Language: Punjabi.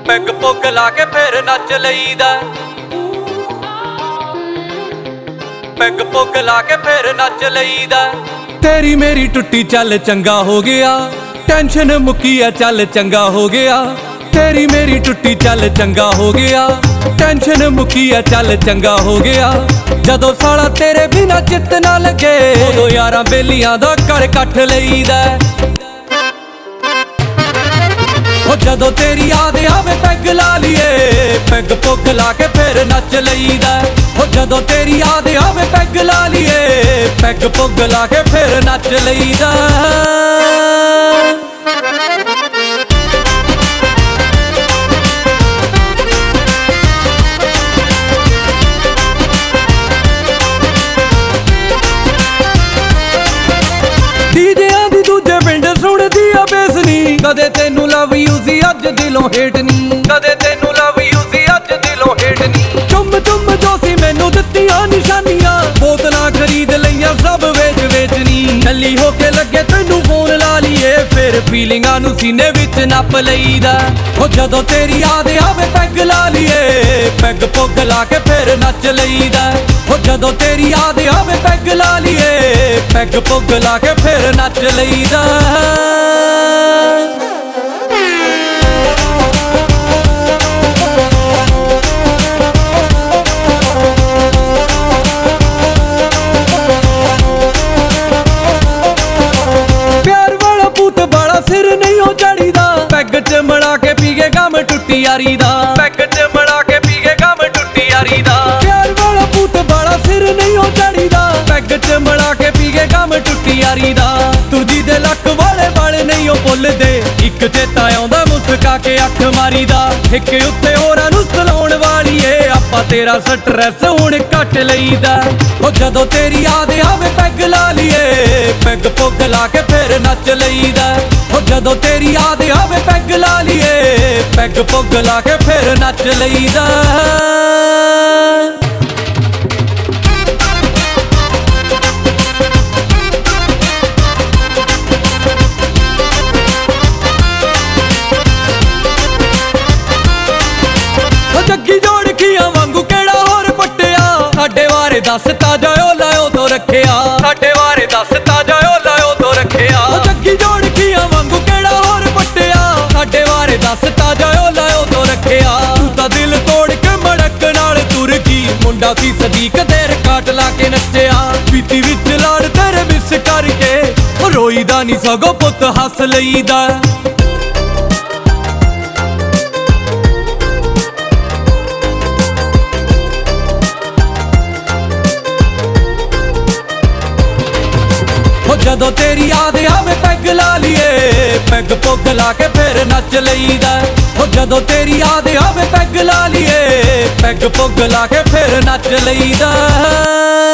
ਪੈਗ ਪੁੱਗ ਲਾ ਕੇ ਫਿਰ ਨੱਚ ਲਈਦਾ। ਪੈਗ ਪੁੱਗ ਲਾ ਕੇ ਫਿਰ ਨੱਚ ਲਈਦਾ। ਤੇਰੀ ਮੇਰੀ ਟੁੱਟੀ ਚੱਲ ਚੰਗਾ ਹੋ ਗਿਆ, ਟੈਨਸ਼ਨ ਮੁੱਕੀ ਆ ਚੱਲ ਚੰਗਾ ਹੋ ਗਿਆ। ਤੇਰੀ ਮੇਰੀ ਟੁੱਟੀ ਚੱਲ ਚੰਗਾ ਹੋ ਗਿਆ, ਟੈਨਸ਼ਨ ਮੁੱਕੀ ਆ ਚੱਲ ਚੰਗਾ ਹੋ ਗਿਆ। ਜਦੋਂ ਸਾਲਾ ਤੇਰੇ ਬਿਨਾ ਚਿੱਤ ਨਾ ਲੱਗੇ, ਉਦੋਂ ਯਾਰਾਂ ਬੇਲੀਆਂ ਦਾ ਘਰ ਕੱਠ ਲਈਦਾ। ਉਹ ਜਦੋਂ ਤੇਰੀ ਯਾਦ ਆਵੇ ਪੈਗ ਲਾ ਲਈਏ, ਪੈਗ ਪੁੱਗ ਲਾ ਕੇ ਫਿਰ ਨੱਚ ਲਈਦਾ। ਉਹ ਜਦੋਂ ਤੇਰੀ ਯਾਦ ਆਵੇ ਪੈਗ ਲਾ ਲਈਏ, ਪੈਗ ਪੁੱਗ ਲਾ ਕੇ ਫਿਰ ਨੱਚ ਲਈਦਾ। ਡੀਜਿਆਂ ਦੀ ਦੂਜੇ ਪਿੰਡ ਸੁਣਦੀ ਆ ਬੇਸਨੀ, ਕਦੇ ਤੈਨੂੰ ਲਵ ਯੂ ਸੀ ਅੱਜ ਦਿਲੋਂ ਹੇਟ ਨੀ, ਕਦੇ ਤੈਨੂੰ ਲਵ ਯੂ ਸੀ ਅੱਜ ਦਿਲੋਂ ਹੇਟ ਨੀ। ਚੁੰਮ ਚੁੰਮ ਜੋ ਸੀ ਮੈਨੂੰ ਦਿੱਤੀਆਂ ਨਿਸ਼ਾਨੀਆਂ, ਬੋਤਲਾਂ ਖਰੀਦ ਲਈਆਂ ਸਭ ਵੇਚ ਵੇਚਨੀ। ਨੱਲੀ ਹੋ ਕੇ ਲੱਗੇ ਤੈਨੂੰ ਫੋਨ ਲਾ ਲਈਏ, ਫਿਰ ਫੀਲਿੰਗਾਂ ਨੂੰ ਸੀਨੇ ਵਿੱਚ ਨੱਪ ਲਈਦਾ। ਉਹ ਜਦੋਂ ਤੇਰੀ ਯਾਦ ਆਵੇ ਪੈਗ ਲਾ ਲਈਏ, ਪੈਗ ਪੁੱਗ ਲਾ ਕੇ ਫਿਰ ਨੱਚ ਲਈਦਾ। ਉਹ ਜਦੋਂ ਤੇਰੀ ਯਾਦ ਆਵੇ ਪੈਗ ਲਾ ਲਈਏ, ਪੈਗ ਪੁੱਗ ਲਾ ਕੇ ਫਿਰ ਨੱਚ ਲਈਦਾ। ਪਿਆਰ ਵਾਲਾ ਭੂਤ ਬਾਲਾ ਸਿਰ ਨਹੀਂ ਉਹ ਚੜੀਦਾ, ਪੈਗ ਚ ਮੜਾ ਕੇ ਪੀਗੇ ਗਮ ਟੁੱਟੀ ਯਾਰੀ ਦਾ। ਪੈਗ ਚ ਮੜਾ ਕੇ ਪੀਗੇ ਗਮ ਟੁੱਟੀ ਯਾਰੀ ਦਾ। ਪਿਆਰ ਵਾਲਾ ਭੂਤ ਬਾਲਾ ਸਿਰ ਨਹੀਂ ਉਹ ਚੜੀਦਾ, ਪੈਗ ਚ ਮੜਾ ਕੇ ਪੀਗੇ ਗਮ ਟੁੱਟੀ ਯਾਰੀ ਦਾ। ਤੁਰਦੀ ਦੇ ਲੱਕ ਵਾਲੇ ਵਾਲੇ ਨਹੀਂ ਉਹ ਭੁੱਲਦੇ, ਇੱਕ ਚੇਤਾ ਆਉਂਦਾ ਮੁਸਕਾ ਕੇ ਅੱਖ ਮਾਰੀ ਦਾ। ਇੱਕ ਉੱਤੇ ਹੋਰਾਂ ਨੂੰ ਸਲਾਉਣ ਵਾਲੀਏ, ਆਪਾਂ ਤੇਰਾ ਸਟ੍ਰੈਸ ਹੁਣ ਕੱਟ ਲਈਦਾ। ਉਹ ਜਦੋਂ ਤੇਰੀ ਯਾਦ ਆਵੇ ਪੈਗ ਲਾ ਲਈਏ, ਪੈਗ ਪੁੱਗ ਲਾ ਕੇ ਫਿਰ ਨੱਚ ਲਈਦਾ। ਉਹ ਜਦੋਂ ਤੇਰੀ ਯਾਦ ਆਵੇ ਪੈਗ ਲਾ ਲਈਏ, ਪੈਗ ਪੁੱਗ ਲਾ ਕੇ ਫਿਰ ਨੱਚ ਲਈਦਾ। ਜੱਗੀ ਜੋੜਕੀਆਂ ਵਾਂਗੂ ਕਿਹੜਾ ਹੋਰ ਪੱਟਿਆ, ਸਾਡੇ ਬਾਰੇ ਦੱਸ ਤਾਜਾ ਓ ਲਾਇਓ ਤੋਂ ਰੱਖਿਆ। ਸਾਡੇ ਬਾਰੇ ਦੱਸ ਤਾਜਾ ਓ ਲਾਇਓ ਤੋਂ ਰੱਖਿਆ। ਉਹ ਜੱਗੀ ਜੋੜਕੀਆਂ ਵਾਂਗੂ ਕਿਹੜਾ ਹੋਰ ਪੱਟਿਆ, ਸਾਡੇ ਬਾਰੇ ਦੱਸ ਤਾਜਾ ਓ ਲਾਇਓ ਤੋਂ ਰੱਖਿਆ। ਤੂੰ ਤਾਂ ਦਿਲ ਤੋੜ ਕੇ ਮੜਕ ਨਾਲ ਤੁਰ ਗਈ, ਮੁੰਡਾ ਸੀ ਸਦੀਕ ਦੇਰ ਕਾਟ ਲਾ ਕੇ ਨੱਚਿਆ। ਪੀਤੀ ਵਿੱਚ ਲਾੜ ਤੇਰੇ ਮਿਸ ਕਰਕੇ, ਰੋਈਦਾ ਨੀ ਸਗੋਂ ਪੁੱਤ ਹੱਸ ਲਈਦਾ। ਜਦੋਂ ਤੇਰੀ ਯਾਦ ਆਵੇ ਪੈਗ ਲਾ ਲਈਏ, ਪੈਗ ਪੁੱਗ ਲਾ ਕੇ ਫਿਰ ਨੱਚ ਲਈਦਾ। ਉਹ ਜਦੋਂ ਤੇਰੀ ਯਾਦ ਆਵੇ ਪੈਗ ਲਾ ਲਈਏ, ਪੈਗ ਪੁੱਗ ਲਾ ਕੇ ਫਿਰ ਨੱਚ ਲਈਦਾ।